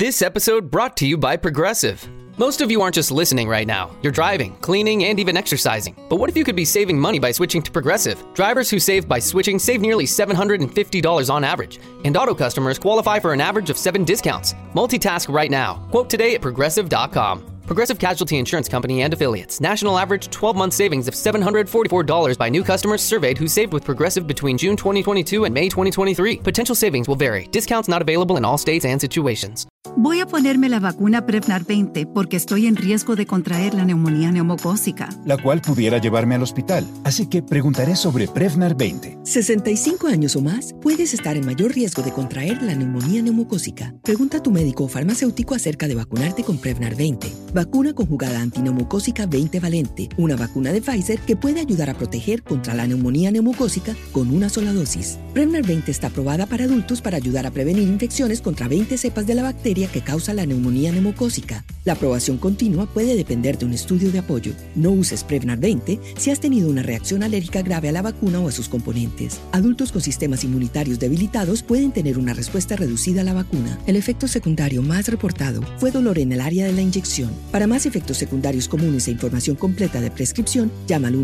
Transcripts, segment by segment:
This episode brought to you by Progressive. Most of you aren't just listening right now. You're driving, cleaning, and even exercising. But what if you could be saving money by switching to Progressive? Drivers who save by switching save nearly $750 on average. And auto customers qualify for an average of 7 discounts. Multitask right now. Quote today at Progressive.com. Progressive Casualty Insurance Company and Affiliates. National average 12-month savings of $744 by new customers surveyed who saved with Progressive between June 2022 and May 2023. Potential savings will vary. Discounts not available in all states and situations. Voy a ponerme la vacuna Prevnar 20 porque estoy en riesgo de contraer la neumonía neumocócica, la cual pudiera llevarme al hospital. Así que preguntaré sobre Prevnar 20. 65 años o más, puedes estar en mayor riesgo de contraer la neumonía neumocócica. Pregunta a tu médico o farmacéutico acerca de vacunarte con Prevnar 20. Vacuna conjugada antineumocócica 20 valente, una vacuna de Pfizer que puede ayudar a proteger contra la neumonía neumocócica con una sola dosis. Prevnar 20 está aprobada para adultos para ayudar a prevenir infecciones contra 20 cepas de la bacteria que causa la neumonía neumocócica. La aprobación continua puede depender de un estudio de apoyo. No uses Prevnar 20 si has tenido una reacción alérgica grave a la vacuna o a sus componentes. Adultos con sistemas inmunitarios debilitados pueden tener una respuesta reducida a la vacuna. El efecto secundario más reportado fue dolor en el área de la inyección. Para más efectos secundarios comunes e información completa de prescripción, llama al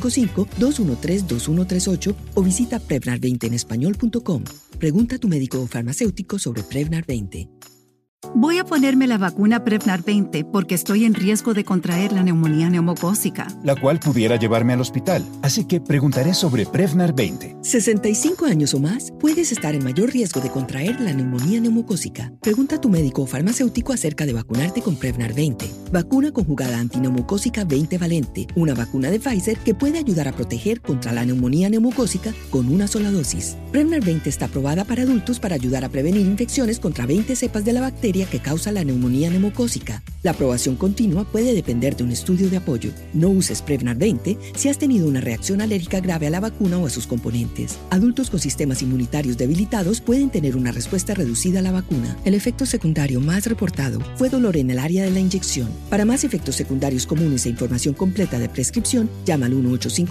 1-855-213-2138 o visita Prevnar20enespañol.com. Pregunta a tu médico o farmacéutico sobre Prevnar 20. Voy a ponerme la vacuna Prevnar 20 porque estoy en riesgo de contraer la neumonía neumocócica, la cual pudiera llevarme al hospital. Así que preguntaré sobre Prevnar 20. 65 años o más, puedes estar en mayor riesgo de contraer la neumonía neumocócica. Pregunta a tu médico o farmacéutico acerca de vacunarte con Prevnar 20. Vacuna conjugada antineumocócica 20 valente, una vacuna de Pfizer que puede ayudar a proteger contra la neumonía neumocócica con una sola dosis. Prevnar 20 está aprobada para adultos para ayudar a prevenir infecciones contra 20 cepas de la bacteria que causa la neumonía neumocócica. La aprobación continua puede depender de un estudio de apoyo. No uses Prevnar 20 si has tenido una reacción alérgica grave a la vacuna o a sus componentes. Adultos con sistemas inmunitarios debilitados pueden tener una respuesta reducida a la vacuna. El efecto secundario más reportado fue dolor en el área de la inyección. Para más efectos secundarios comunes e información completa de prescripción, llama al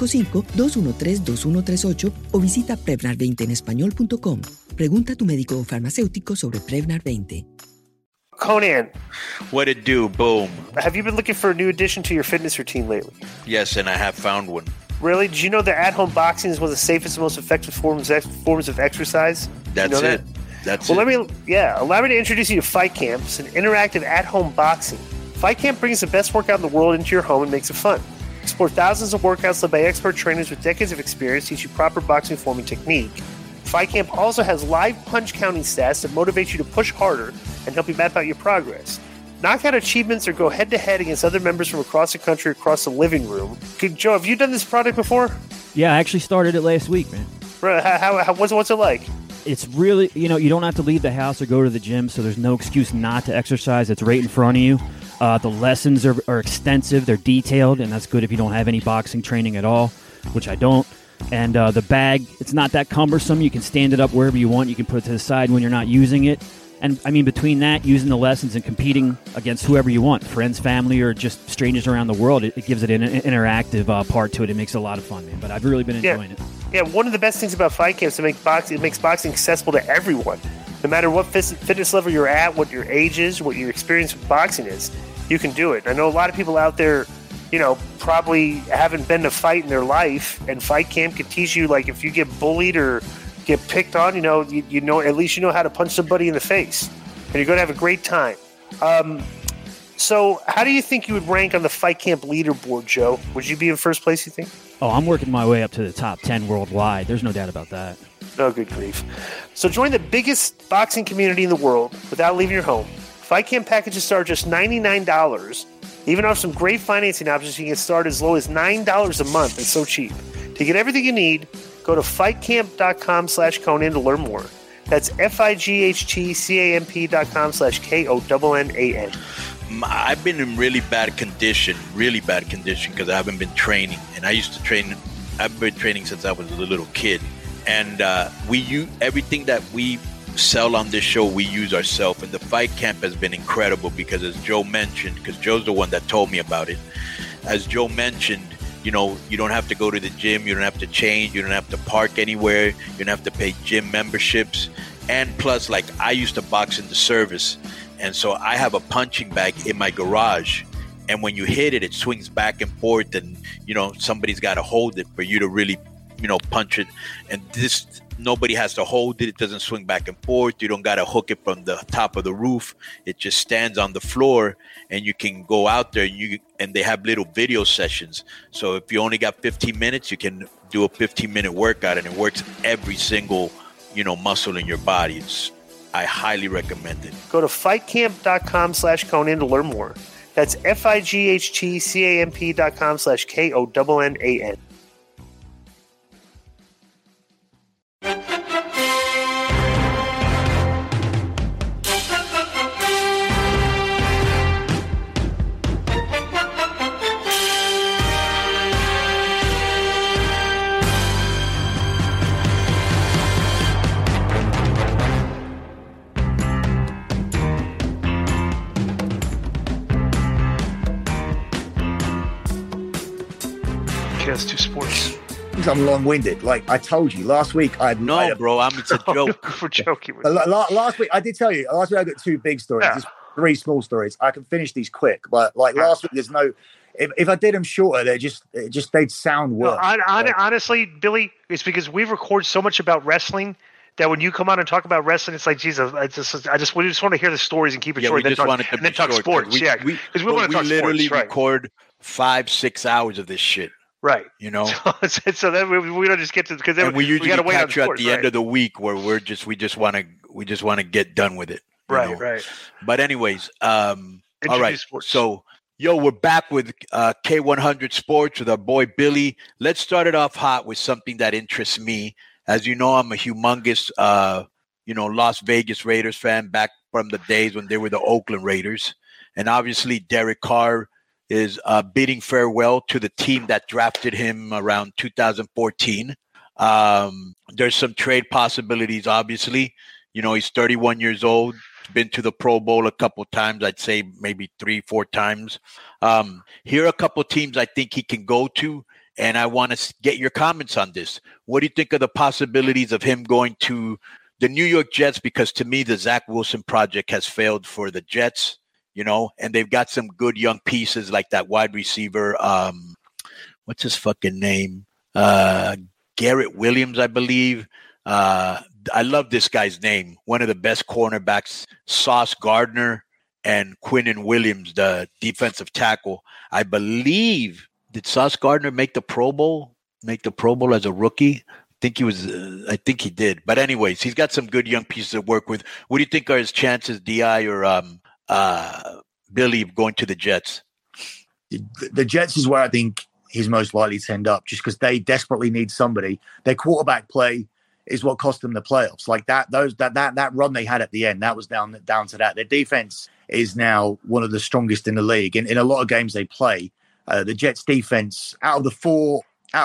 1-855-213-2138 o visita Prevnar20enespañol.com. Pregunta a tu médico o farmacéutico sobre Prevnar 20. Conan, what it do? Boom. Have you been looking for a new addition to your fitness routine lately? Yes, and I have found one. Really? Did you know that at-home boxing is one of the safest and most effective forms of exercise? That's you know it. That? Allow me to introduce you to Fight Camp. It's an interactive at-home boxing. Fight Camp brings the best workout in the world into your home and makes it fun. Explore thousands of workouts led by expert trainers with decades of experience teach you proper boxing form and technique. Fight Camp also has live punch counting stats that motivate you to push harder and help you map out your progress. Knock out achievements or go head-to-head against other members from across the country across the living room. Joe, have you done this product before? Yeah, I actually started it last week, man. What's it like? It's really, you don't have to leave the house or go to the gym, so there's no excuse not to exercise. It's right in front of you. The lessons are extensive. They're detailed, and that's good if you don't have any boxing training at all, which I don't. And the bag, it's not that cumbersome. You can stand it up wherever you want. You can put it to the side when you're not using it. And, I mean, between that, using the lessons and competing against whoever you want, friends, family, or just strangers around the world, it gives it an interactive part to it. It makes it a lot of fun, man. But I've really been enjoying it. Yeah, one of the best things about Fight Camp is it makes boxing accessible to everyone. No matter what fitness level you're at, what your age is, what your experience with boxing is, you can do it. I know a lot of people out there, probably haven't been to fight in their life, and Fight Camp can teach you, like, if you get bullied or get picked on, at least you know how to punch somebody in the face, and you're going to have a great time. So how do you think you would rank on the Fight Camp leaderboard, Joe? Would you be in first place, you think? Oh, I'm working my way up to the top 10 worldwide. There's no doubt about that. Oh, good grief. So join the biggest boxing community in the world without leaving your home. Fight Camp packages start just $99. Even off some great financing options, you can get started as low as $9 a month. It's so cheap. To get everything you need, go to fightcamp.com/Conan to learn more. That's FIGHTCAMP.com/KONNAN. I've been in really bad condition, because I haven't been training. And I used to train, I've been training since I was a little kid. And we use everything that we sell on this show, we use ourselves. And the Fight Camp has been incredible because, as Joe mentioned, because Joe's the one that told me about it, as Joe mentioned, you don't have to go to the gym, you don't have to change, you don't have to park anywhere, you don't have to pay gym memberships. And plus, like, I used to box in the service, And so I have a punching bag in my garage. And when you hit it, it swings back and forth. And, somebody's got to hold it for you to really, punch it. And this, nobody has to hold it. It doesn't swing back and forth. You don't got to hook it from the top of the roof. It just stands on the floor, and you can go out there and they have little video sessions. So if you only got 15 minutes, you can do a 15-minute workout, and it works every single, muscle in your body. I highly recommend it. Go to fightcamp.com/Conan to learn more. That's FIGHTCAMP.com/KONNAN. Let's do sports. I'm long-winded. Like I told you last week, bro. It's a joke. We're joking. Last week, I did tell you. Last week, I got 2 big stories. Yeah. Just 3 small stories. I can finish these quick, but last week, there's no. If I did them shorter, they'd sound worse. Honestly, Billy, it's because we record so much about wrestling that when you come on and talk about wrestling, it's like, Jesus, we just want to hear the stories and keep it short. We just want to talk sports. Because we want to talk literally sports, record 5-6 hours of this shit. Right. So then we don't just get to, because then we usually got to wait catch you sports, at the end of the week where we just want to get done with it. Right. But anyways, all right. Sports. So we're back with K100 Sports with our boy Billy. Let's start it off hot with something that interests me. As you know, I'm a humongous Las Vegas Raiders fan back from the days when they were the Oakland Raiders. And obviously Derek Carr is bidding farewell to the team that drafted him around 2014. There's some trade possibilities, obviously. He's 31 years old, been to the Pro Bowl a couple times, I'd say maybe 3-4 times. Here are a couple teams I think he can go to, and I want to get your comments on this. What do you think of the possibilities of him going to the New York Jets? Because to me, the Zach Wilson project has failed for the Jets. And they've got some good young pieces like that wide receiver. What's his fucking name? Garrett Williams, I believe. I love this guy's name. One of the best cornerbacks, Sauce Gardner and Quinnen Williams, the defensive tackle. I believe, did Sauce Gardner make the Pro Bowl as a rookie? I think he did. But anyways, he's got some good young pieces to work with. What do you think are his chances, DI or Billy, going to the Jets? The Jets is where I think he's most likely to end up, just because they desperately need somebody. Their quarterback play is what cost them the playoffs. Like that run they had at the end, that was down to that. Their defense is now one of the strongest in the league. In a lot of games they play, the Jets defense out of the four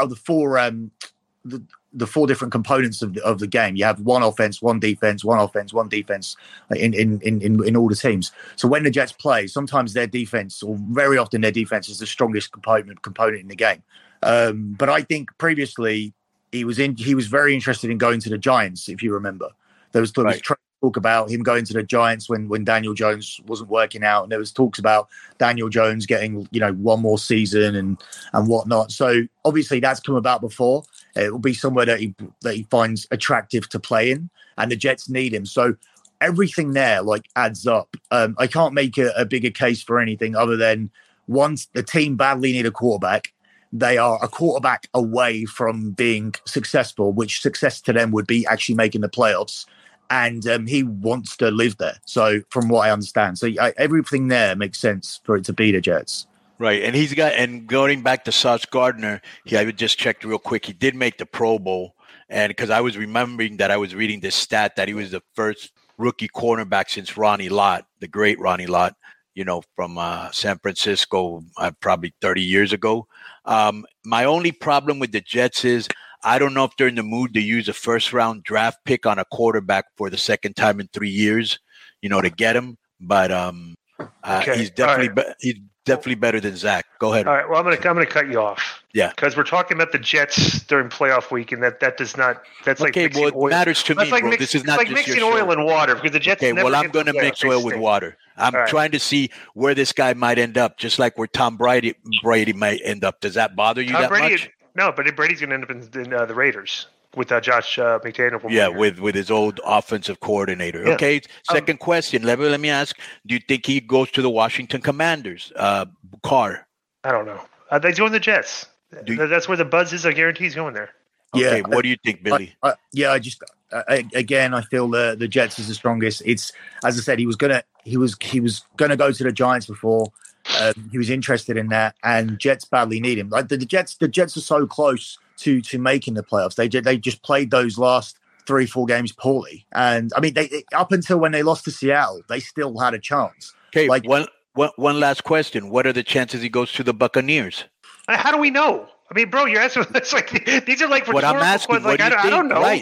different components of the game. You have one offense, one defense, one offense, one defense in all the teams. So when the Jets play, sometimes their defense, or very often their defense, is the strongest component in the game. But I think previously he was very interested in going to the Giants. If you remember, there was talk about him going to the Giants when Daniel Jones wasn't working out, and there was talks about Daniel Jones getting one more season and whatnot. So obviously that's come about before. It will be somewhere that he finds attractive to play in, and the Jets need him. So everything there adds up. I can't make a bigger case for anything other than once the team badly need a quarterback. They are a quarterback away from being successful, which success to them would be actually making the playoffs. And he wants to live there. So from what I understand, everything there makes sense for it to be the Jets. Right. And going back to Sauce Gardner, I just checked real quick. He did make the Pro Bowl. And because I was remembering that I was reading this stat that he was the first rookie cornerback since Ronnie Lott, the great Ronnie Lott, from San Francisco, probably 30 years ago. My only problem with the Jets is I don't know if they're in the mood to use a first-round draft pick on a quarterback for the second time in 3 years, to get him. But he's definitely better than Zach. Go ahead. All right. Well, I'm gonna cut you off. Yeah. Because we're talking about the Jets during playoff week, and that does not. That's like okay. mixing Well, oil. it matters to That's me, like bro. mix, This is not like just mixing your oil show. and water because the Jets. Okay. Never Well, I'm get to going to the mix playoffs. oil They with stink. water. I'm All right. trying to see where this guy might end up, just like where Tom Brady might end up. Does that bother you that much? No, but Brady's going to end up in the Raiders with Josh McDaniel. Yeah, with his old offensive coordinator. Yeah. Okay, second question. Let me ask, do you think he goes to the Washington Commanders? Carr. I don't know. He's going to the Jets. That's where the buzz is. I guarantee he's going there. Okay, Yeah. what do you think, Billy? I feel the Jets is the strongest. It's, as I said, he was gonna go to the Giants before. He was interested in that, and Jets badly need him. Like the Jets are so close to making the playoffs. They just played those last 3-4 games poorly, and I mean, they up until when they lost to Seattle, they still had a chance. Okay, like one last question. What are the chances he goes to the Buccaneers? How do we know? I mean, bro, you're asking. It's like these are like what I'm asking. Like, what do you think? I don't know. Right?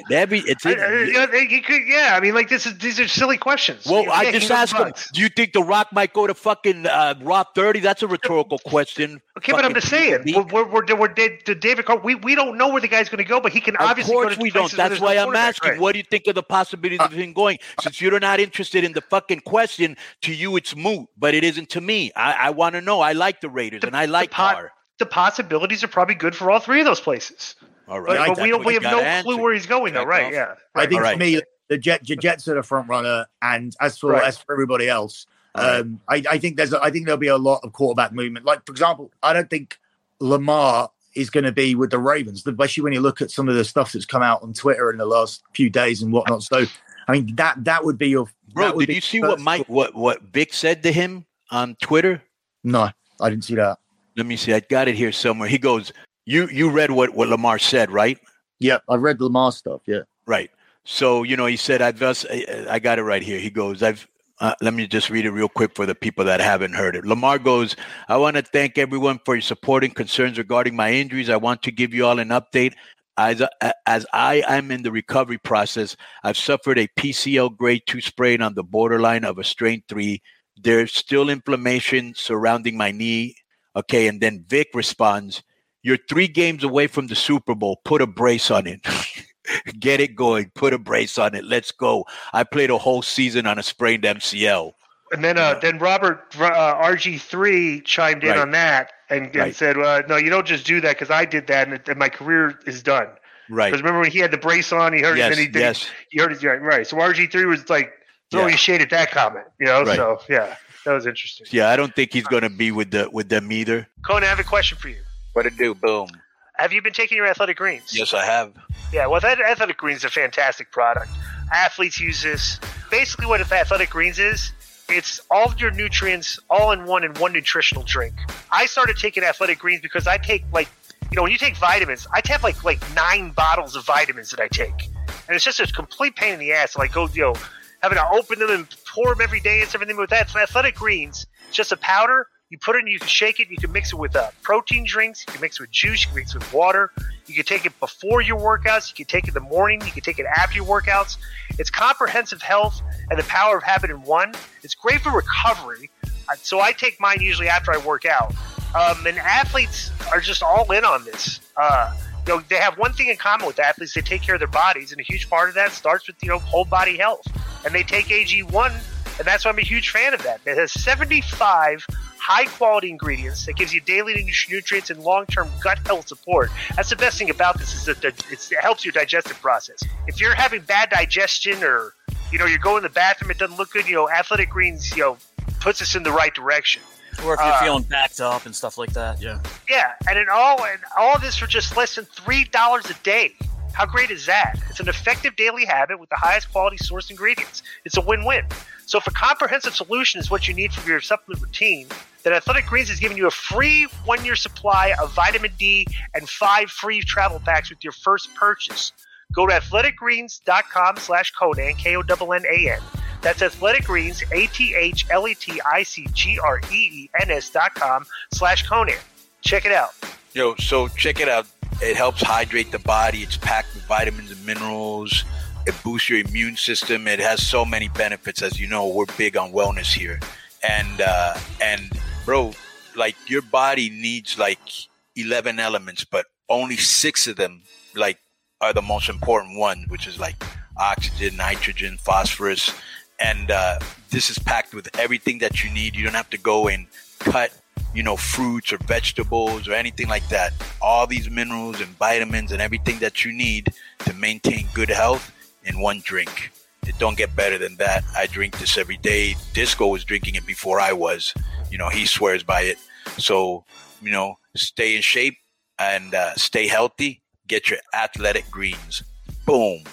I mean, like these are silly questions. Well, I just asked him. Do you think The Rock might go to fucking Raw 30? That's a rhetorical question. Okay, but I'm just saying, we're David Carr. We don't know where the guy's going to go, but he can obviously. Of course we don't. That's why I'm asking. Right. What do you think of the possibilities of him going? Since you're not interested in the fucking question, to you it's moot, but it isn't to me. I want to know. I like the Raiders and I like Carr. The possibilities are probably good for all three of those places. All right, but we have no clue where he's going, though, right? Yeah, I think for me, the Jets are the front runner, and as for everybody else, I think there'll be a lot of quarterback movement. Like, for example, I don't think Lamar is going to be with the Ravens, especially when you look at some of the stuff that's come out on Twitter in the last few days and whatnot. So, I mean, that would be your bro. Did you see what Vic said to him on Twitter? No, I didn't see that. Let me see. I got it here somewhere. He goes, you read what Lamar said, right? Yeah, I read Lamar stuff. Yeah. Right. So, he said, I got it right here. He goes, let me just read it real quick for the people that haven't heard it. Lamar goes, I want to thank everyone for your support and concerns regarding my injuries. I want to give you all an update. As I am in the recovery process, I've suffered a PCL grade 2 sprain on the borderline of a strain 3. There's still inflammation surrounding my knee. Okay, and then Vic responds, you're 3 games away from the Super Bowl. Put a brace on it. Get it going. Put a brace on it. Let's go. I played a whole season on a sprained MCL. And then Robert RG3 chimed in on that and said, no, you don't just do that because I did that and my career is done. Right. Because remember when he had the brace on, he heard it. He heard it. Right. So RG3 was like throwing shade at that comment, Right. So, yeah. That was interesting. Yeah, I don't think he's going to be with them either. Conan, I have a question for you. What it do? Boom. Have you been taking your Athletic Greens? Yes, I have. Yeah, well, that Athletic Greens is a fantastic product. Athletes use this. Basically, what Athletic Greens is, it's all of your nutrients all in one nutritional drink. I started taking Athletic Greens because I take when you take vitamins, I have like 9 bottles of vitamins that I take, and it's just a complete pain in the ass. Like having to open them and pour them every day and everything. With that, Athletic Greens, it's just a powder. You put it in, you can shake it, you can mix it with protein drinks, you can mix it with juice, you can mix it with water. You can take it before your workouts, you can take it in the morning, you can take it after your workouts. It's comprehensive health and the power of habit in one. It's great for recovery. So I take mine usually after I work out. And athletes are just all in on this. They have one thing in common with athletes. They take care of their bodies, and a huge part of that starts with, whole body health. And they take AG1, and that's why I'm a huge fan of that. It has 75 high-quality ingredients that gives you daily nutrients and long-term gut health support. That's the best thing about this is that it helps your digestive process. If you're having bad digestion or, you're going to the bathroom, it doesn't look good, Athletic Greens, puts us in the right direction. Or if you're feeling backed up and stuff like that, yeah. Yeah, and all of this for just less than $3 a day. How great is that? It's an effective daily habit with the highest quality source ingredients. It's a win-win. So if a comprehensive solution is what you need for your supplement routine, then Athletic Greens is giving you a free 1-year supply of vitamin D and 5 free travel packs with your first purchase. Go to athleticgreens.com/Conan, KONNAN. That's Athletic Greens, AthleticGreens.com/Conan. Check it out. So check it out. It helps hydrate the body. It's packed with vitamins and minerals. It boosts your immune system. It has so many benefits. As you know, we're big on wellness here. And bro, like your body needs 11 elements, but only 6 of them like are the most important ones, which is like oxygen, nitrogen, phosphorus. And this is packed with everything that you need. You don't have to go and cut, fruits or vegetables or anything like that. All these minerals and vitamins and everything that you need to maintain good health in one drink. It don't get better than that. I drink this every day. Disco was drinking it before I was. He swears by it. So, stay in shape and stay healthy. Get your Athletic Greens. Boom.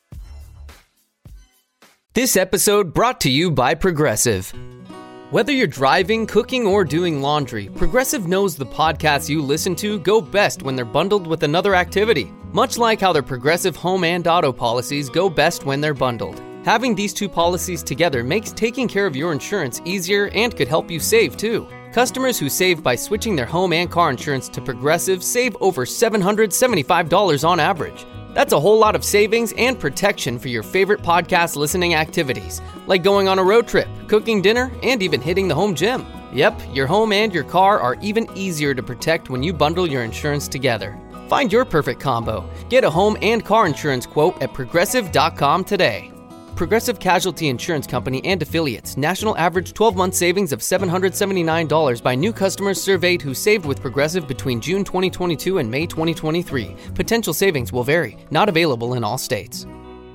This episode brought to you by Progressive. Whether you're driving, cooking, or doing laundry, Progressive knows the podcasts you listen to go best when they're bundled with another activity. Much like how their Progressive home and auto policies go best when they're bundled. Having these two policies together makes taking care of your insurance easier and could help you save too. Customers who save by switching their home and car insurance to Progressive save over $775 on average. That's a whole lot of savings and protection for your favorite podcast listening activities, like going on a road trip, cooking dinner, and even hitting the home gym. Yep, your home and your car are even easier to protect when you bundle your insurance together. Find your perfect combo. Get a home and car insurance quote at Progressive.com today. Progressive Casualty Insurance Company and Affiliates. National average 12-month savings of $779 by new customers surveyed who saved with Progressive between June 2022 and May 2023. Potential savings will vary. Not available in all states.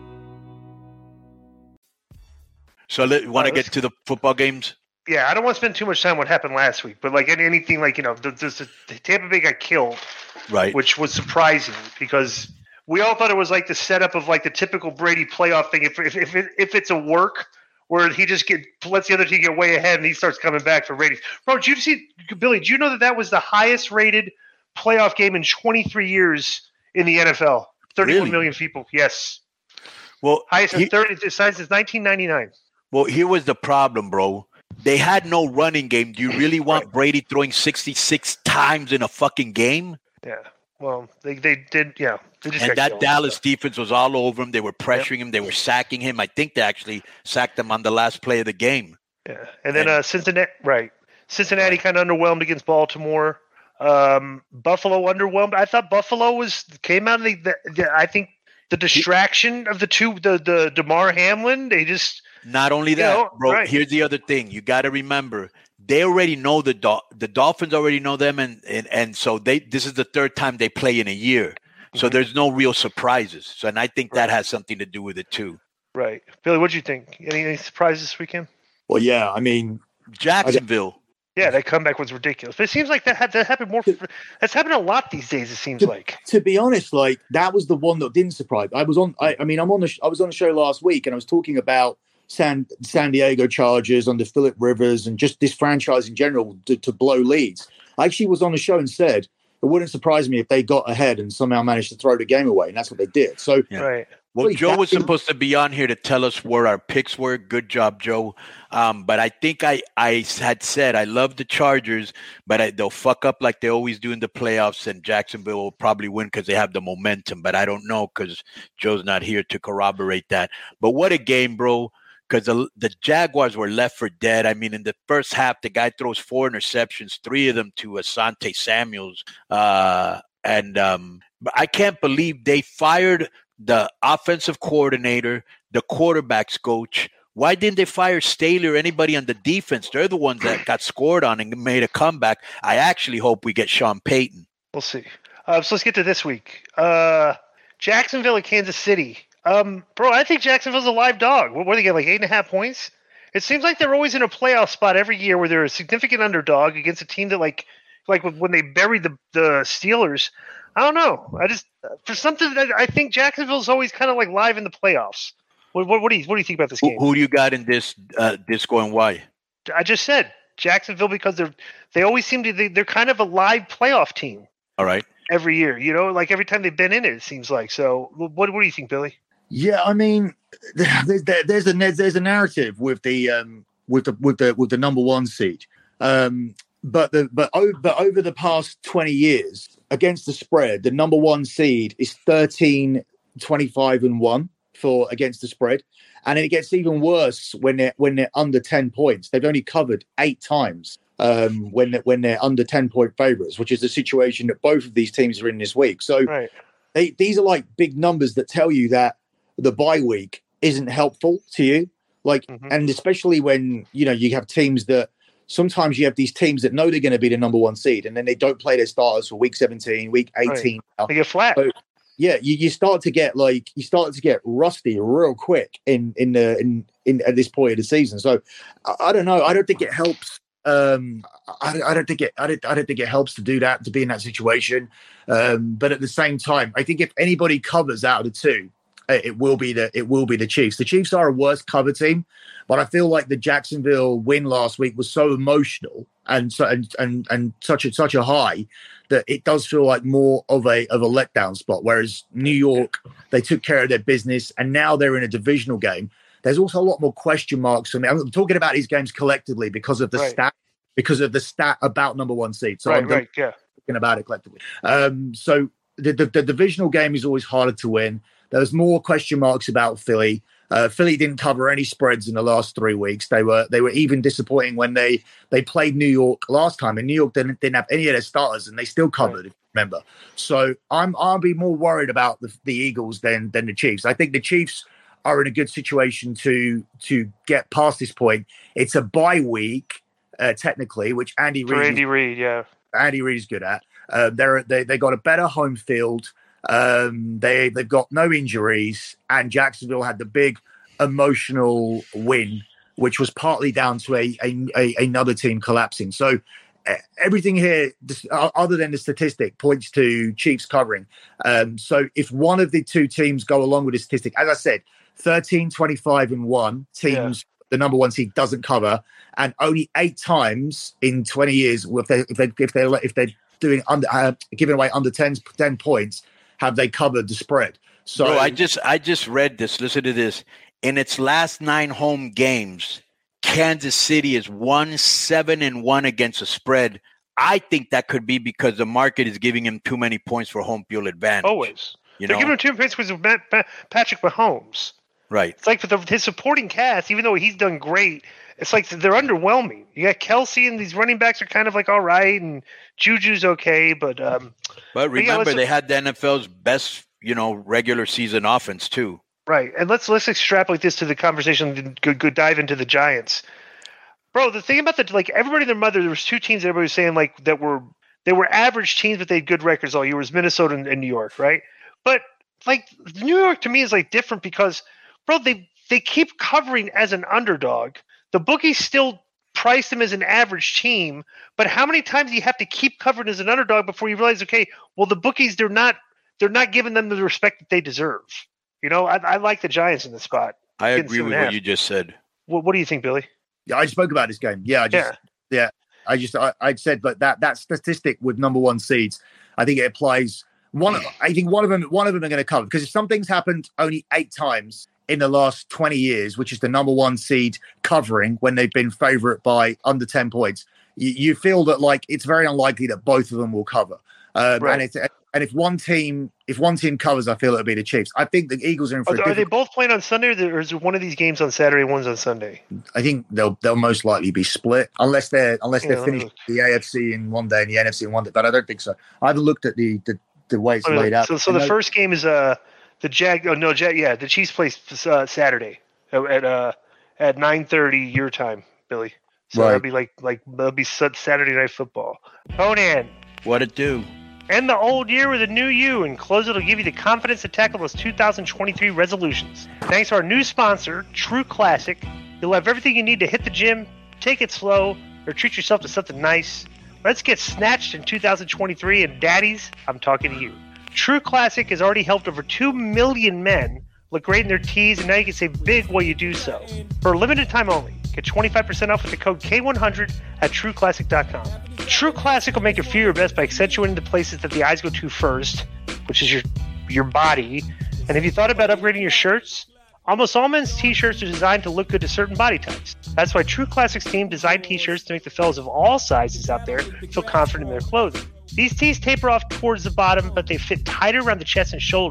So you want to get to the football games? Yeah, I don't want to spend too much time on what happened last week, but like anything like, the Tampa Bay got killed, right? Which was surprising because we all thought it was like the setup of like the typical Brady playoff thing. If it's a work where he just lets the other team get way ahead and he starts coming back for ratings. Bro, did you see, Billy? Do you know that was the highest rated playoff game in 23 years in the NFL? 31 million people. Yes. Well, highest since 1999. Well, here was the problem, bro. They had no running game. Do you really want Brady throwing 66 times in a fucking game? Yeah. Well, they did, yeah. And that Dallas defense was all over him. They were pressuring him. They were sacking him. I think they actually sacked him on the last play of the game. Yeah. And then Cincinnati kind of underwhelmed against Baltimore. Buffalo underwhelmed. I thought Buffalo came out of I think the distraction of the two, the DeMar Hamlin, they just... Not only that, bro, here's the other thing. You got to remember, they already know the Dolphins already know them, and so this is the third time they play in a year. So there's no real surprises. So, and I think that has something to do with it too. Right. Billy, what do you think? Any surprises this weekend? Well, yeah, I mean, Jacksonville. Yeah, that comeback was ridiculous. But it seems like that happened more. That's happened a lot these days. It seems like. To be honest, like that was the one that didn't surprise. I was on the show last week, and I was talking about San Diego Chargers under Phillip Rivers and just this franchise in general to blow leads. I actually was on the show and said it wouldn't surprise me if they got ahead and somehow managed to throw the game away, and that's what they did. So, right. Well, Joe was supposed to be on here to tell us where our picks were. Good job, Joe. But I think I had said I love the Chargers, but they'll fuck up like they always do in the playoffs, and Jacksonville will probably win because they have the momentum. But I don't know because Joe's not here to corroborate that. But what a game, bro. Because the Jaguars were left for dead. I mean, in the first half, the guy throws 4 interceptions, 3 of them to Asante Samuels. But I can't believe they fired the offensive coordinator, the quarterback's coach. Why didn't they fire Staley or anybody on the defense? They're the ones that got scored on and made a comeback. I actually hope we get Sean Payton. We'll see. So let's get to this week. Jacksonville and Kansas City. Bro, I think Jacksonville's a live dog. What do they get, like 8.5 points? It seems like they're always in a playoff spot every year where they're a significant underdog against a team that like when they buried the Steelers. I don't know. I just for something that I think Jacksonville's always kind of like live in the playoffs. What do you think about this game? Who do you got in this Disco and why? I just said Jacksonville because they always seem to they're kind of a live playoff team. All right. Every year, like every time they've been in it seems like. So what do you think, Billy? Yeah, I mean, there's a narrative with the number one seed, but over the past 20 years against the spread, the number one seed is 13, 25 and 1 for against the spread, and then it gets even worse when they're under 10 points. They've only covered 8 times when they're under 10-point favorites, which is the situation that both of these teams are in this week. So these are like big numbers that tell you that the bye week isn't helpful to you. And especially when, you have teams that sometimes you have these teams that know they're going to be the number 1 seed, and then they don't play their starters for week 17, week 18. They get flat. So, yeah, you start to get rusty real quick in at this point of the season. So I don't know. I don't think it helps. I don't think it helps to do that, to be in that situation. But at the same time, I think if anybody covers out of the two, it will be the Chiefs. The Chiefs are a worse cover team, but I feel like the Jacksonville win last week was so emotional and such a high that it does feel like more of a letdown spot. Whereas New York, they took care of their business, and now they're in a divisional game. There's also a lot more question marks for me. I'm talking about these games collectively because of the stat about number 1 seed. So I'm talking about it collectively. So the divisional game is always harder to win. There's more question marks about Philly. Philly didn't cover any spreads in the last 3 weeks. They were even disappointing when they played New York last time, and New York didn't have any of their starters, and they still covered. If you remember. So I'll be more worried about the Eagles than the Chiefs. I think the Chiefs are in a good situation to get past this point. It's a bye week technically, which Andy Reid is good at. They got a better home field. They've got no injuries, and Jacksonville had the big emotional win, which was partly down to another team collapsing. So everything here, other than the statistic, points to Chiefs covering. So if one of the two teams go along with the statistic, as I said, 13, 25, and 1 teams, the number 1 seed doesn't cover, and only 8 times in 20 years, if they're doing giving away under 10 points, have they covered the spread. So bro, I just read this. Listen to this. In its last 9 home games, Kansas City is 1-7-1 against the spread. I think that could be because the market is giving him too many points for home field advantage. Always. They're giving him 2 points because of Patrick Mahomes. Right. It's like with his supporting cast, even though he's done great, it's like they're underwhelming. You got Kelsey, and these running backs are kind of like all right, and Juju's okay, but remember they had the NFL's best, regular season offense too. Right, and let's extrapolate this to the conversation. Go dive into the Giants, bro. The thing about everybody and their mother, there was 2 teams that everybody was saying that they were average teams, but they had good records all year. It was Minnesota and New York, right? But New York to me is different because, bro, they keep covering as an underdog. The bookies still price them as an average team, but how many times do you have to keep covering as an underdog before you realize, okay, well, the bookies, they're not giving them the respect that they deserve. I like the Giants in this spot. I agree with what you just said. What do you think, Billy? Yeah, I spoke about this game. I said, but that statistic with number 1 seeds, I think it applies. I think one of them are going to cover, because if something's happened only 8 times in the last 20 years, which is the number 1 seed covering when they've been favorite by under 10 points, you feel that it's very unlikely that both of them will cover. And if one team covers, I feel it'll be the Chiefs. I think the Eagles are in for. Are they both playing on Sunday, or is one of these games on Saturday, one's on Sunday? I think they'll most likely be split, unless they're finished the AFC in one day and the NFC in one day. But I don't think so. I haven't looked at the way it's laid out. So the first game is the Chiefs play Saturday at 9:30 your time, Billy. So that'll be Saturday Night Football. Conan, what it do? End the old year with a new you, and close it'll give you the confidence to tackle those 2023 resolutions. Thanks to our new sponsor, True Classic, you'll have everything you need to hit the gym, take it slow, or treat yourself to something nice. Let's get snatched in 2023, and daddies, I'm talking to you. True Classic has already helped over 2 million men look great in their tees, and now you can save big while you do so. For a limited time only, get 25% off with the code K100 at TrueClassic.com. True Classic will make you feel your best by accentuating the places that the eyes go to first, which is your body. And have you thought about upgrading your shirts? Almost all men's t-shirts are designed to look good to certain body types. That's why True Classic's team designed t-shirts to make the fellas of all sizes out there feel confident in their clothing. These tees taper off towards the bottom, but they fit tighter around the chest and shoulders.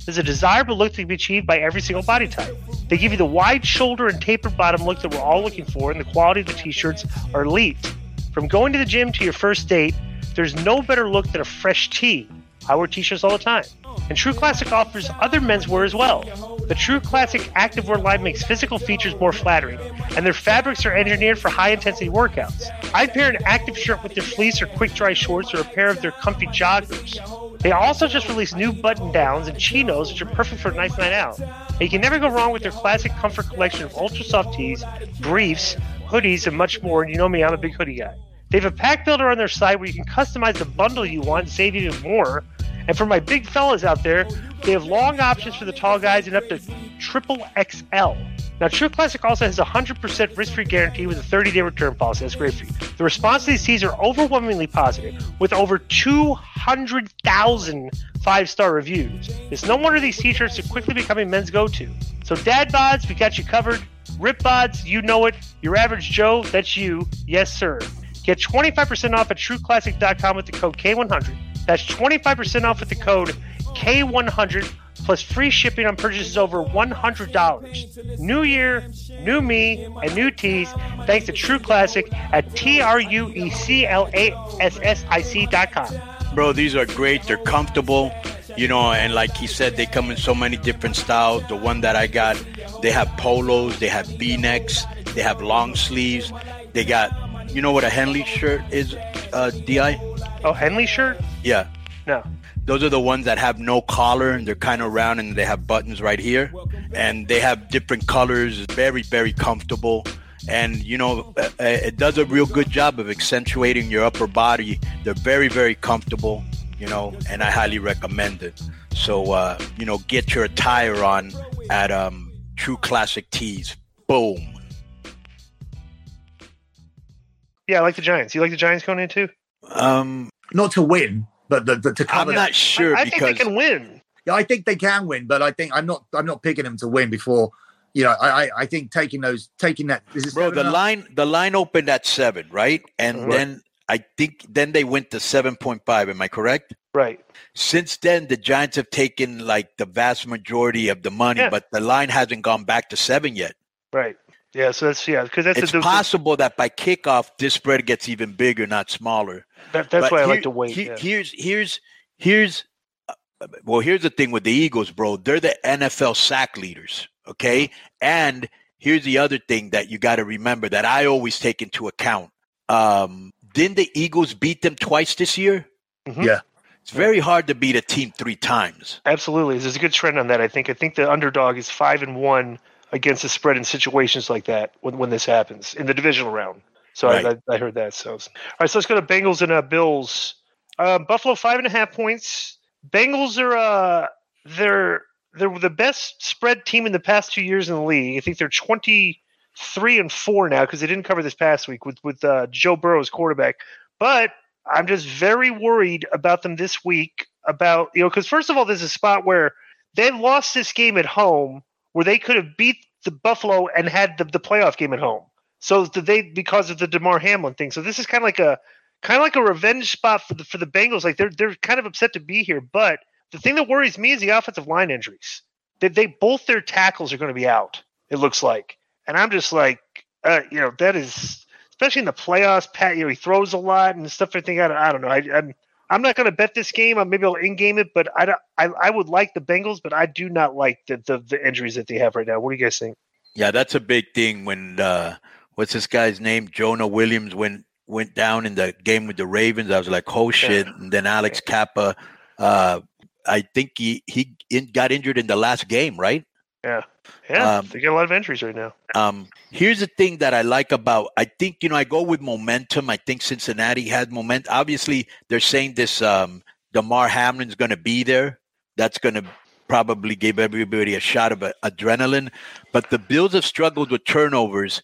There's a desirable look that can be achieved by every single body type. They give you the wide shoulder and tapered bottom look that we're all looking for, and the quality of the t-shirts are elite. From going to the gym to your first date, there's no better look than a fresh tee. I wear t-shirts all the time. And True Classic offers other menswear as well. The True Classic activewear line makes physical features more flattering, and their fabrics are engineered for high-intensity workouts. I'd pair an active shirt with their fleece or quick-dry shorts, or a pair of their comfy joggers. They also just released new button-downs and chinos, which are perfect for a nice night out. And you can never go wrong with their classic comfort collection of ultra-soft tees, briefs, hoodies, and much more. And you know me, I'm a big hoodie guy. They have a pack builder on their site where you can customize the bundle you want and save even more. And for my big fellas out there, they have long options for the tall guys and up to triple XL. Now, True Classic also has a 100% risk-free guarantee with a 30-day return policy. That's great for you. The response to these tees are overwhelmingly positive, with over 200,000 five-star reviews. It's no wonder these t-shirts are quickly becoming men's go-to. So dad bods, we got you covered. Rip bods, you know it. Your average Joe, that's you. Yes, sir. Get 25% off at trueclassic.com with the code K100. That's 25% off with the code K100 plus free shipping on purchases over $100. New year, new me, and new tees thanks to True Classic at TRUECLASSIC.com. Bro, these are great. They're comfortable, you know, and like he said, they come in so many different styles. The one that I got, they have polos, they have V-necks, they have long sleeves. They got, you know what a Henley shirt is, DI? Oh, Henley shirt? Yeah. No. Those are the ones that have no collar and they're kind of round and they have buttons right here. And they have different colors. It's very, very comfortable. And, you know, it does a real good job of accentuating your upper body. They're very, very comfortable, you know, and I highly recommend it. So, you know, get your attire on at True Classic Tees. Boom. Yeah, I like the Giants. You like the Giants going in too? Not to win, but to cover. I'm not sure I because think they can win. Yeah, I think they can win, but I think I'm not picking them to win before. You know, I think taking that. Is bro, the line opened at 7, right? And then I think they went to 7.5. Am I correct? Right. Since then, the Giants have taken like the vast majority of the money, but the line hasn't gone back to 7 yet. Right. Yeah. So because it's possible that by kickoff this spread gets even bigger, not smaller. That's why I like to wait. Here's the thing with the Eagles, bro. They're the NFL sack leaders, okay? And here's the other thing that you got to remember that I always take into account. Didn't the Eagles beat them twice this year? Mm-hmm. Yeah. It's very hard to beat a team 3 times. Absolutely. There's a good trend on that, I think. I think the underdog is 5-1 against the spread in situations like that when this happens in the divisional round. So right. I heard that. So, all right, so let's go to Bengals and Bills. Buffalo 5.5 points. Bengals are they're the best spread team in the past 2 years in the league. I think they're 23-4 now because they didn't cover this past week with Joe Burrow as quarterback. But I'm just very worried about them this week. Because first of all, there's a spot where they lost this game at home where they could have beat the Buffalo and had the playoff game at home. So because of the DeMar Hamlin thing. So this is kind of like a revenge spot for the Bengals. Like they're kind of upset to be here. But the thing that worries me is the offensive line injuries. Both their tackles are going to be out. It looks like, and I'm just like, that is especially in the playoffs. Pat, he throws a lot and stuff. I don't know. I'm not going to bet this game. Maybe I'll in-game it, but I would like the Bengals, but I do not like the injuries that they have right now. What do you guys think? Yeah, that's a big thing when what's this guy's name? Jonah Williams went down in the game with the Ravens. I was like, oh shit. Yeah. And then Alex Kappa, I think he got injured in the last game, right? Yeah. They get a lot of injuries right now. Here's the thing that I like about, I think, I go with momentum. I think Cincinnati has momentum. Obviously, they're saying this DeMar Hamlin's going to be there. That's going to probably give everybody a shot of adrenaline. But the Bills have struggled with turnovers,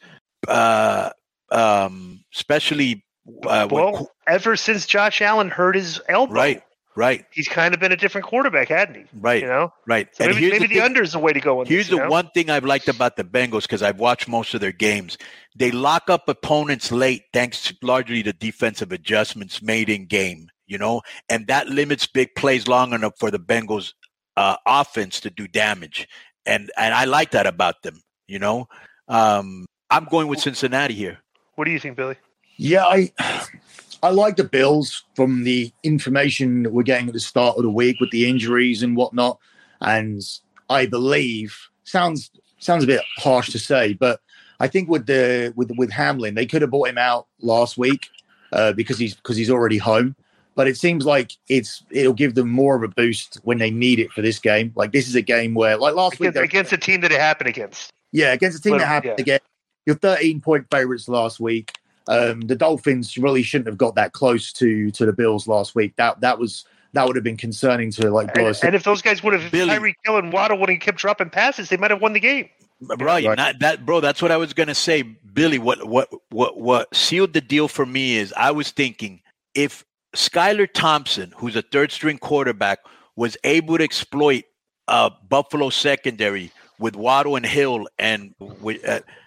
especially ever since Josh Allen hurt his elbow. Right. He's kind of been a different quarterback, hadn't he? Right. Right. So maybe the under is the way to go. Here's the one thing I've liked about the Bengals, because I've watched most of their games. They lock up opponents late thanks largely to defensive adjustments made in game, and that limits big plays long enough for the Bengals offense to do damage, and I like that about them. You know, I'm going with Cincinnati here. What do you think, Billy? Yeah, I like the Bills from the information that we're getting at the start of the week with the injuries and whatnot. And I believe sounds a bit harsh to say, but I think with Hamlin, they could have bought him out last week because he's already home. But it seems like it'll give them more of a boost when they need it for this game. Like this is a game where, like last week, against a team that it happened against. Yeah, against a team that happened again. You're 13-point favorites last week. The Dolphins really shouldn't have got that close to the Bills last week. That would have been concerning to like. And if those guys would have, Tyreek Hill and Waddle would have kept dropping passes, they might have won the game. Right, not that, bro. That's what I was gonna say, Billy. What sealed the deal for me is I was thinking if Skylar Thompson, who's a third-string quarterback, was able to exploit Buffalo secondary with Waddle and Hill and with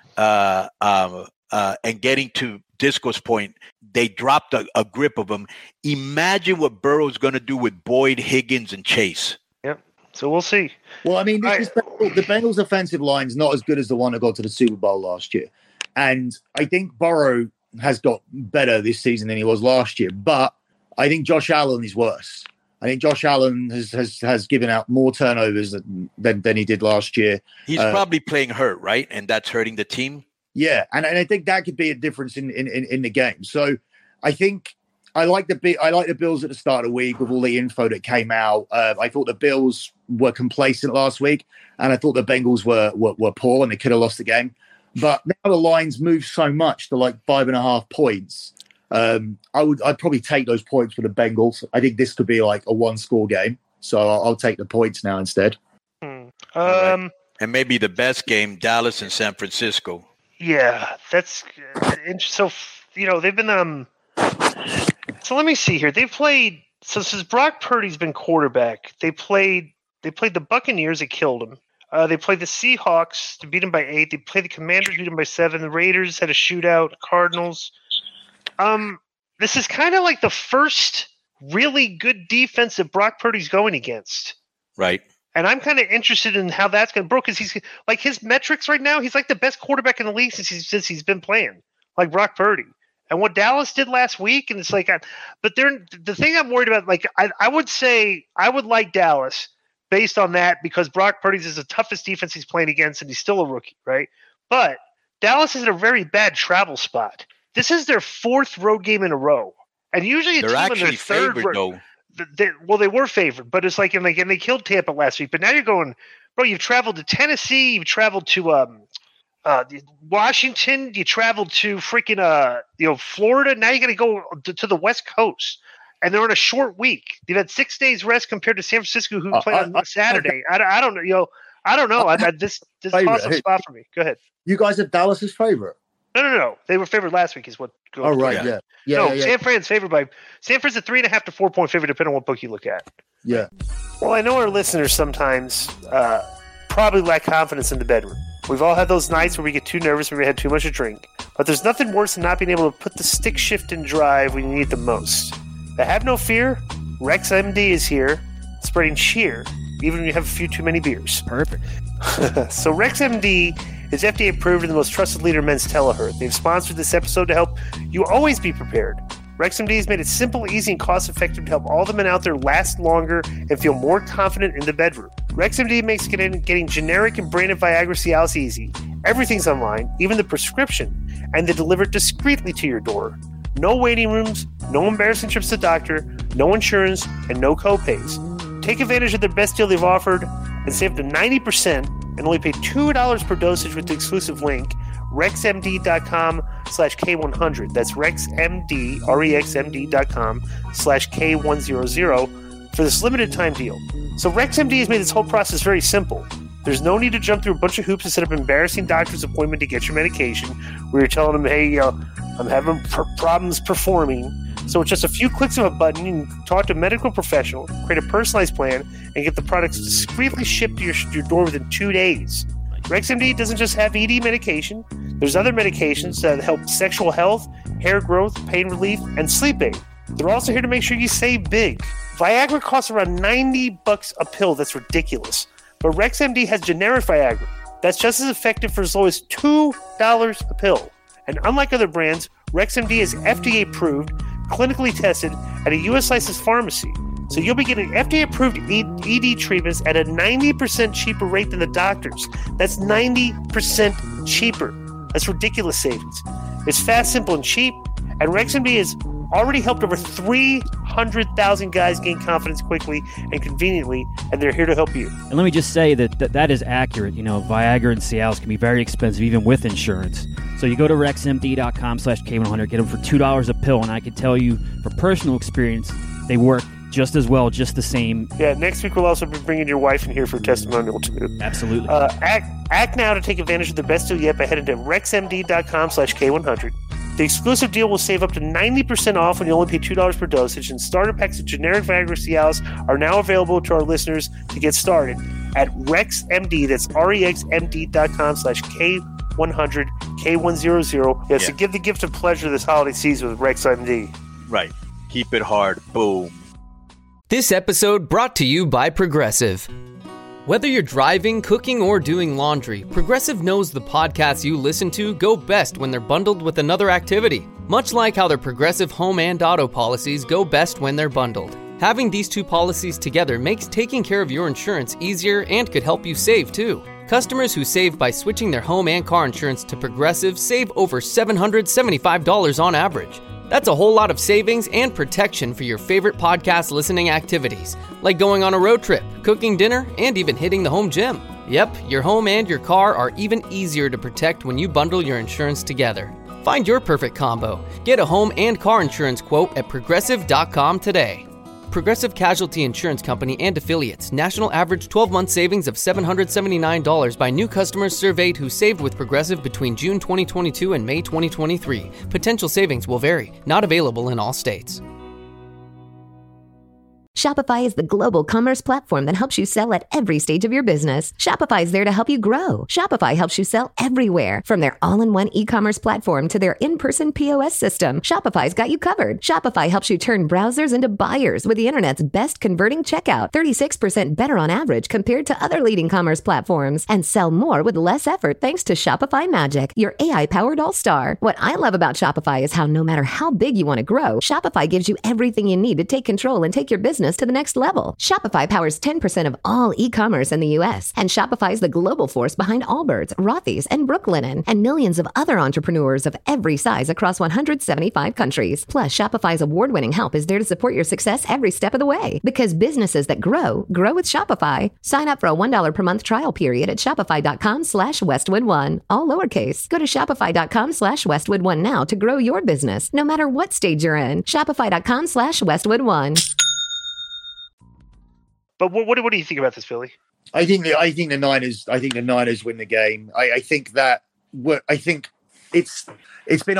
and getting to Disco's point, they dropped a grip of him. Imagine what Burrow's going to do with Boyd, Higgins, and Chase. Yep. So we'll see. Well, I mean, the Bengals' offensive line is not as good as the one that got to the Super Bowl last year. And I think Burrow has got better this season than he was last year. But I think Josh Allen is worse. I think Josh Allen has given out more turnovers than he did last year. He's probably playing hurt, right? And that's hurting the team. Yeah, and I think that could be a difference in the game. So I think I like the Bills at the start of the week with all the info that came out. I thought the Bills were complacent last week, and I thought the Bengals were poor and they could have lost the game. But now the lines move so much to like 5.5 points. I'd probably take those points for the Bengals. I think this could be like a 1-score game, so I'll take the points now instead. Right. And maybe the best game, Dallas and San Francisco. Yeah, that's so. You know, they've been. So let me see here. They've played. So since Brock Purdy's been quarterback, they played the Buccaneers. They killed him. They played the Seahawks to beat them by 8. They played the Commanders, beat them by 7. The Raiders had a shootout. Cardinals. This is kind of like the first really good defense that Brock Purdy's going against. Right. And I'm kind of interested in how that's going to grow because he's like his metrics right now. He's like the best quarterback in the league since he's been playing, like Brock Purdy. And what Dallas did last week, and it's like, but the thing I'm worried about, like I would say I would like Dallas based on that because Brock Purdy's is the toughest defense he's playing against, and he's still a rookie, right? But Dallas is in a very bad travel spot. This is their 4th road game in a row, and usually they're actually favored though. They were favored, but it's like, and they killed Tampa last week. But now you're going, bro. You've traveled to Tennessee. You've traveled to Washington. You traveled to freaking Florida. Now you got to go to the West Coast, and they're on a short week. You've had 6 days rest compared to San Francisco, who played on Saturday. I don't know. I don't know. This is a toss-up spot for me. Go ahead. You guys are Dallas's favorite. No. They were favored last week. Is what? Oh right, yeah. San Fran's favored by San Fran's a 3.5 to 4 point favorite, depending on what book you look at. Yeah. Well, I know our listeners sometimes probably lack confidence in the bedroom. We've all had those nights where we get too nervous when we had too much to drink. But there's nothing worse than not being able to put the stick shift in drive when you need it the most. But have no fear. Rex MD is here, spreading cheer, even when you have a few too many beers. Perfect. So Rex MD is FDA approved and the most trusted leader in men's telehealth. They've sponsored this episode to help you always be prepared. RexMD has made it simple, easy, and cost-effective to help all the men out there last longer and feel more confident in the bedroom. RexMD makes getting generic and branded Viagra Cialis easy. Everything's online, even the prescription, and they deliver it discreetly to your door. No waiting rooms, no embarrassing trips to the doctor, no insurance, and no co-pays. Take advantage of their best deal they've offered and save up to 90% and only pay $2 per dosage with the exclusive link rexmd.com/K100. That's rexmd.com/K100 for this limited time deal. So RexMD has made this whole process very simple. There's no need to jump through a bunch of hoops to set up an embarrassing doctor's appointment to get your medication where you're telling them, hey, I'm having problems performing. So it's just a few clicks of a button. You can talk to a medical professional, create a personalized plan, and get the products discreetly shipped to your door within 2 days. RexMD doesn't just have ED medication. There's other medications that help sexual health, hair growth, pain relief, and sleep aid. They're also here to make sure you save big. Viagra costs around $90 a pill. That's ridiculous. But RexMD has generic Viagra that's just as effective for as low as $2 a pill. And unlike other brands, RexMD is FDA approved, clinically tested at a U.S. licensed pharmacy. So you'll be getting FDA-approved ED treatments at a 90% cheaper rate than the doctors. That's 90% cheaper. That's ridiculous savings. It's fast, simple, and cheap. And RexMD has already helped over 300,000 guys gain confidence quickly and conveniently, and they're here to help you. And let me just say that is accurate. You know, Viagra and Cialis can be very expensive even with insurance. So you go to RexMD.com/K100, get them for $2 a pill, and I can tell you from personal experience, they work just as well, just the same. Yeah, next week we'll also be bringing your wife in here for a testimonial too. Absolutely. Act now to take advantage of the best deal yet by heading to RexMD.com/K100. The exclusive deal will save up to 90% off when you only pay $2 per dosage, and starter packs of generic Viagra Cialis are now available to our listeners to get started at RexMD. That's RexMD.com/K100, K100. Yes, to give the gift of pleasure this holiday season with RexMD. Right. Keep it hard. Boom. This episode brought to you by Progressive. Whether you're driving, cooking, or doing laundry, Progressive knows the podcasts you listen to go best when they're bundled with another activity. Much like how their Progressive home and auto policies go best when they're bundled. Having these two policies together makes taking care of your insurance easier and could help you save too. Customers who save by switching their home and car insurance to Progressive save over $775 on average. That's a whole lot of savings and protection for your favorite podcast listening activities, like going on a road trip, cooking dinner, and even hitting the home gym. Yep, your home and your car are even easier to protect when you bundle your insurance together. Find your perfect combo. Get a home and car insurance quote at Progressive.com today. Progressive Casualty Insurance Company and Affiliates. National average 12-month savings of $779 by new customers surveyed who saved with Progressive between June 2022 and May 2023. Potential savings will vary. Not available in all states. Shopify is the global commerce platform that helps you sell at every stage of your business. Shopify is there to help you grow. Shopify helps you sell everywhere, from their all-in-one e-commerce platform to their in-person POS system. Shopify's got you covered. Shopify helps you turn browsers into buyers with the internet's best converting checkout, 36% better on average compared to other leading commerce platforms, and sell more with less effort thanks to Shopify Magic, your AI-powered all-star. What I love about Shopify is how no matter how big you want to grow, Shopify gives you everything you need to take control and take your business to the next level. Shopify powers 10% of all e-commerce in the U.S., and Shopify is the global force behind Allbirds, Rothy's, and Brooklinen, and millions of other entrepreneurs of every size across 175 countries. Plus, Shopify's award-winning help is there to support your success every step of the way. Because businesses that grow with Shopify. Sign up for a $1 per month trial period at shopify.com/Westwood1, all lowercase. Go to shopify.com/Westwood1 now to grow your business, no matter what stage you're in. Shopify.com/Westwood1. But what do you think about this, Philly? I think the Niners win the game. I think it's been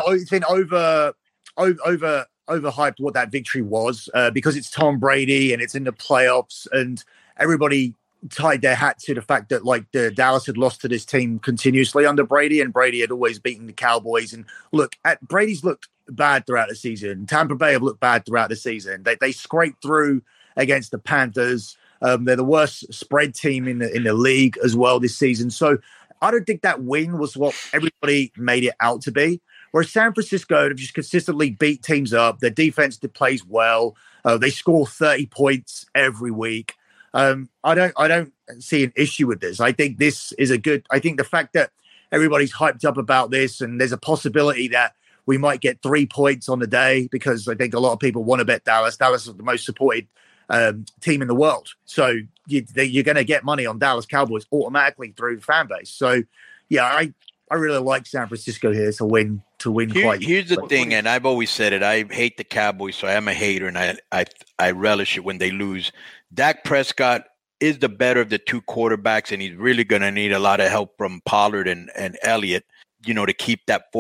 overhyped what that victory was because it's Tom Brady and it's in the playoffs, and everybody tied their hat to the fact that the Dallas had lost to this team continuously under Brady, and Brady had always beaten the Cowboys. And look, Brady's looked bad throughout the season. Tampa Bay have looked bad throughout the season. They scraped through against the Panthers. They're the worst spread team in the league as well this season. So I don't think that win was what everybody made it out to be. Whereas San Francisco have just consistently beat teams up. Their defense plays well. They score 30 points every week. I don't see an issue with this. I think this is I think the fact that everybody's hyped up about this, and there's a possibility that we might get 3 points on the day, because I think a lot of people want to bet Dallas. Dallas is the most supported team in the world. So you're going to get money on Dallas Cowboys automatically through the fan base. So, yeah, I really like San Francisco here to win quite. Here's the thing, and I've always said it. I hate the Cowboys, so I am a hater, and I relish it when they lose. Dak Prescott is the better of the two quarterbacks, and he's really going to need a lot of help from Pollard and Elliott, to keep that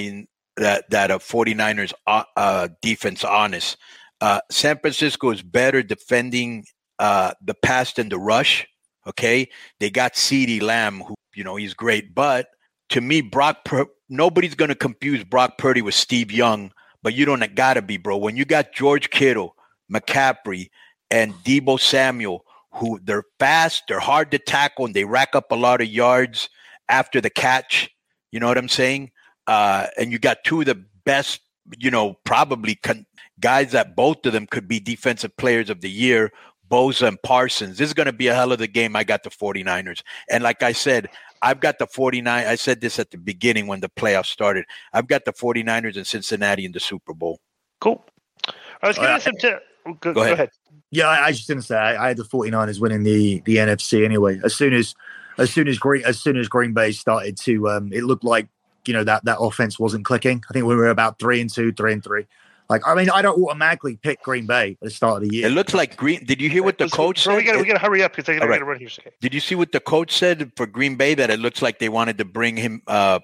49ers defense honest. San Francisco is better defending the pass than the rush. Okay, they got CeeDee Lamb, who he's great, but to me, nobody's going to confuse Brock Purdy with Steve Young but you don't got to be, bro. When you got George Kittle, McCaffrey, and Deebo Samuel, who they're fast, they're hard to tackle, and they rack up a lot of yards after the catch. You know what I'm saying? And you got two of the best, probably guys that both of them could be defensive players of the year, Bosa and Parsons. This is going to be a hell of a game. I got the 49ers. And like I said, I've got the 49. I said this at the beginning when the playoffs started. I've got the 49ers and Cincinnati in the Super Bowl. Cool. I was getting go ahead. Yeah, I just didn't say I had the 49ers winning the NFC anyway. As soon as Green Bay started to, it looked like that offense wasn't clicking. I think we were about 3-2, 3-3. Like, I mean, I don't automatically pick Green Bay at the start of the year. It looks like Green. Did you hear what the coach said? We got to hurry up because I got to run here. Okay. Did you see what the coach said for Green Bay? That it looks like they wanted to bring him.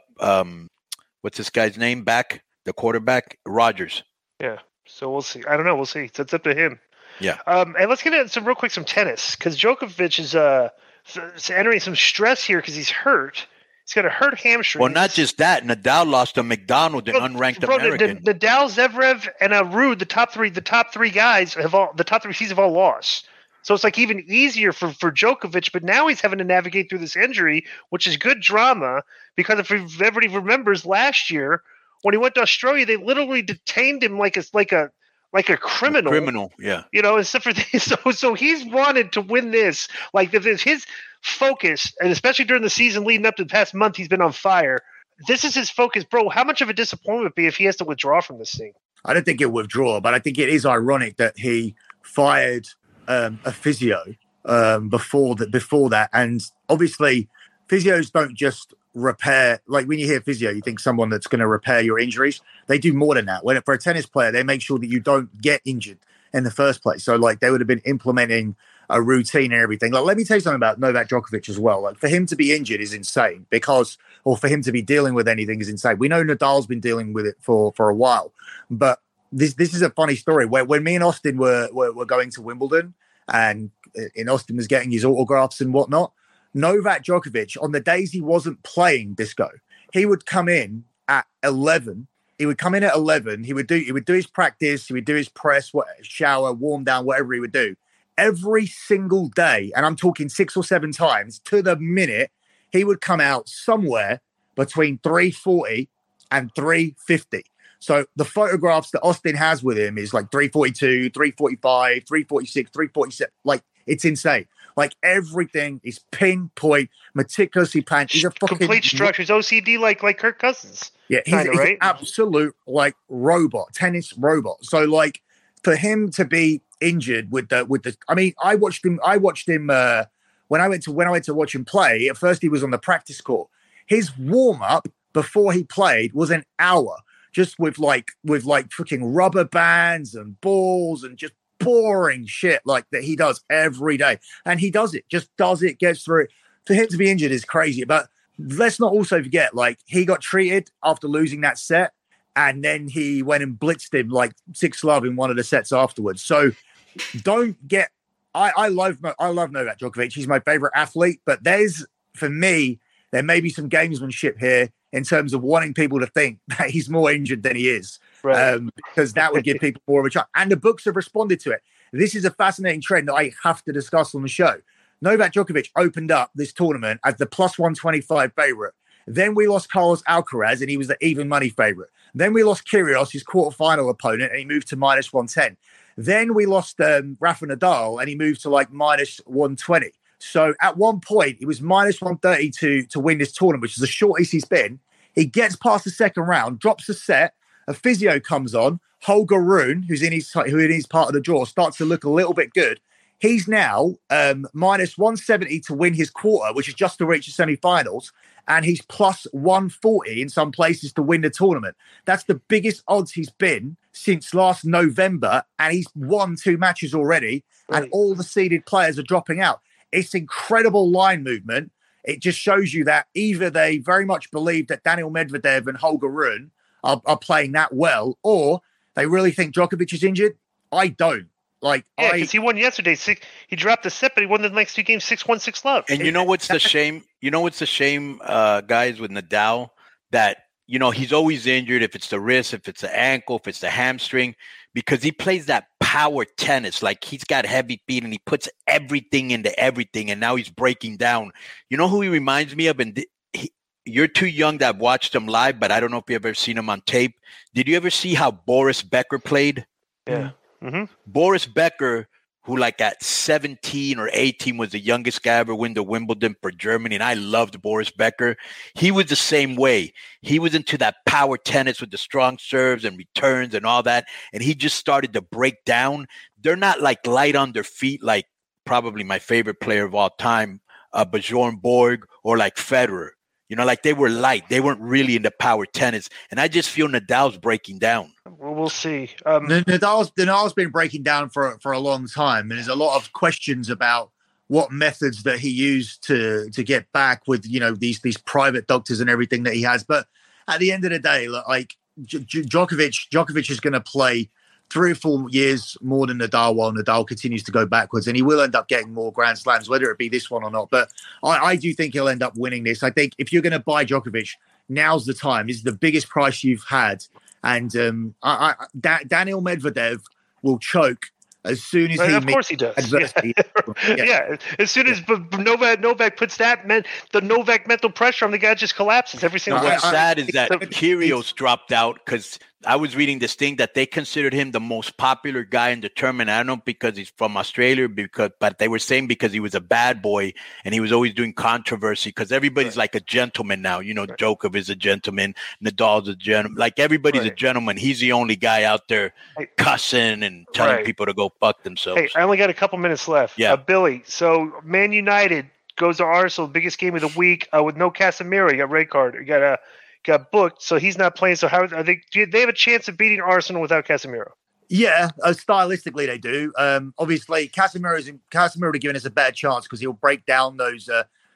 What's this guy's name back? The quarterback, Rodgers. Yeah. So we'll see. I don't know. We'll see. It's up to him. Yeah. And let's get into some tennis because Djokovic is entering some stress here because he's hurt. He's got a hurt hamstring. Well, not just that. Nadal lost to McDonald, an unranked American. Nadal, Zverev, and Ruud, the top three guys the top three seeds have all lost. So it's like even easier for Djokovic. But now he's having to navigate through this injury, which is good drama because if everybody remembers last year when he went to Australia, they literally detained him like a criminal. Yeah. Except for this. So he's wanted to win this. Like his focus, and especially during the season leading up to the past month, he's been on fire. This is his focus, bro. How much of a disappointment would it be if he has to withdraw from this thing? I don't think he'll withdraw, but I think it is ironic that he fired a physio before that. And obviously, physios don't just repair. Like when you hear physio, you think someone that's going to repair your injuries. They do more than that. For a tennis player, they make sure that you don't get injured in the first place. So like they would have been implementing a routine and everything. Like, let me tell you something about Novak Djokovic as well. Like for him to be injured is insane or for him to be dealing with anything is insane. We know Nadal's been dealing with it for a while, but this is a funny story. When me and Austin were going to Wimbledon and Austin was getting his autographs and whatnot, Novak Djokovic, on the days he wasn't playing disco, he would come in at 11. He would come in at 11. He would do his practice. He would do his press, shower, warm down, whatever he would do. Every single day, and I'm talking 6 or 7 times to the minute, he would come out somewhere between 3:40 and 3:50. So the photographs that Austin has with him is like 3:42, 3:45, 3:46, 3:47. Like, it's insane. Like, everything is pinpoint, meticulously planned. He's a fucking complete structure. He's OCD like Kirk Cousins. Yeah, he's an absolute like tennis robot. So like for him to be injured with the I mean, I watched him when I went to watch him play. At first he was on the practice court. His warm-up before he played was an hour, just with freaking rubber bands and balls and just boring shit like that he does every day. And he does it, gets through it. For him to be injured is crazy. But let's not also forget, like, he got treated after losing that set, and then he went and blitzed him like 6-love in one of the sets afterwards. So don't get I love Novak Djokovic. He's my favorite athlete, but for me, there may be some gamesmanship here in terms of wanting people to think that he's more injured than he is. Right. Because that would give people more of a chance. And the books have responded to it. This is a fascinating trend that I have to discuss on the show. Novak Djokovic opened up this tournament as the plus 125 favorite. Then we lost Carlos Alcaraz, and he was the even money favorite. Then we lost Kyrgios, his quarterfinal opponent, and he moved to minus 110. Then we lost Rafa Nadal, and he moved to like minus 120. So at one point, it was minus 130 to win this tournament, which is the shortest he's been. He gets past the second round, drops a set. A physio comes on. Holger Rune, who in his part of the draw, starts to look a little bit good. He's now minus 170 to win his quarter, which is just to reach the semi-finals. And he's plus 140 in some places to win the tournament. That's the biggest odds he's been since last November. And he's won 2 matches already. Right. And all the seeded players are dropping out. It's incredible line movement. It just shows you that either they very much believe that Daniel Medvedev and Holger Rune are playing that well, or they really think Djokovic is injured. I don't. Because he won yesterday. He dropped a set, but he won the next 2 games 6-1, 6-love. And you know what's the shame? Guys, with Nadal, that you know, he's always injured. If it's the wrist, if it's the ankle, if it's the hamstring, because he plays that power tennis. Like he's got heavy feet and he puts everything into everything. And now he's breaking down. You know who he reminds me of? And you're too young to have watched him live, but I don't know if you ever seen him on tape. Did you ever see how Boris Becker played? Yeah. Mm-hmm. Boris Becker, who like at 17 or 18 was the youngest guy ever win the Wimbledon for Germany. And I loved Boris Becker. He was the same way. He was into that power tennis with the strong serves and returns and all that. And he just started to break down. They're not like light on their feet, like probably my favorite player of all time, Bjorn Borg, or like Federer. You know, like they were light. They weren't really into power tennis. And I just feel Nadal's breaking down. Well, we'll see. Nadal's been breaking down for a long time. And there's a lot of questions about what methods that he used to get back with, you know, these private doctors and everything that he has. But at the end of the day, like Djokovic is going to play 3 or 4 years more than Nadal while Nadal continues to go backwards, and he will end up getting more Grand Slams, whether it be this one or not. But I do think he'll end up winning this. I think if you're going to buy Djokovic, now's the time. This is the biggest price you've had. And Daniil Medvedev will choke as soon as of course he does. Yeah. As soon as Novak puts the Novak mental pressure on the guy, just collapses every single time. What's sad is that Kyrgios dropped out because I was reading this thing that they considered him the most popular guy in the tournament. I don't know because he's from Australia, but they were saying because he was a bad boy and he was always doing controversy because everybody's like a gentleman now. You know, Djokovic is a gentleman, Nadal's a gentleman. Like everybody's a gentleman. He's the only guy out there cussing and telling people to go fuck themselves. Hey, I only got a couple minutes left. Yeah. Billy, so Man United goes to Arsenal, biggest game of the week with no Casemiro. You got red card. You got booked, so he's not playing. So how are they? Do they have a chance of beating Arsenal without Casemiro? Yeah, stylistically they do. Obviously, Casemiro would have given us a better chance because he'll break down those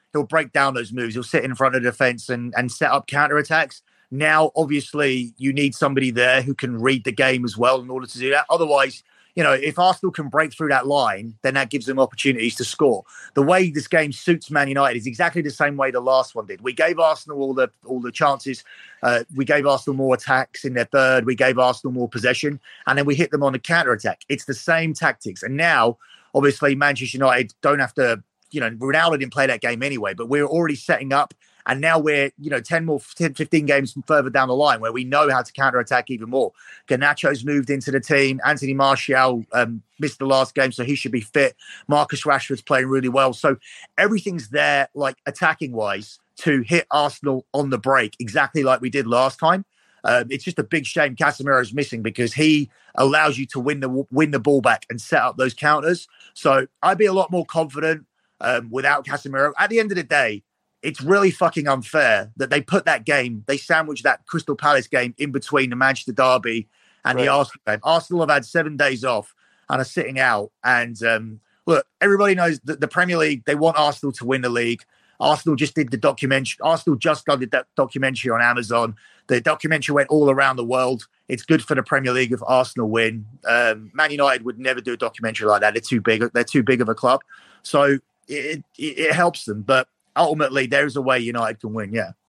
moves. He'll sit in front of the defense and set up counterattacks. Now, obviously, you need somebody there who can read the game as well in order to do that. Otherwise, you know, if Arsenal can break through that line, then that gives them opportunities to score. The way this game suits Man United is exactly the same way the last one did. We gave Arsenal all the chances. We gave Arsenal more attacks in their third. We gave Arsenal more possession, and then we hit them on the counter-attack. It's the same tactics. And now, obviously, Manchester United don't have to, you know, Ronaldo didn't play that game anyway, but we're already setting up. And now we're, 10, 15 games further down the line where we know how to counterattack even more. Garnacho's moved into the team. Anthony Martial missed the last game, so he should be fit. Marcus Rashford's playing really well. So everything's there, like attacking-wise, to hit Arsenal on the break, exactly like we did last time. It's just a big shame Casemiro's missing because he allows you to win the ball back and set up those counters. So I'd be a lot more confident without Casemiro. At the end of the day, it's really fucking unfair that they sandwiched that Crystal Palace game in between the Manchester derby and the Arsenal game. Arsenal have had 7 days off and are sitting out. And look, everybody knows that the Premier League, they want Arsenal to win the league. Arsenal just did the documentary. Arsenal just did that documentary on Amazon. The documentary went all around the world. It's good for the Premier League if Arsenal win. Man United would never do a documentary like that. They're too big. They're too big of a club. So it helps them. But ultimately, there's a way United can win, yeah.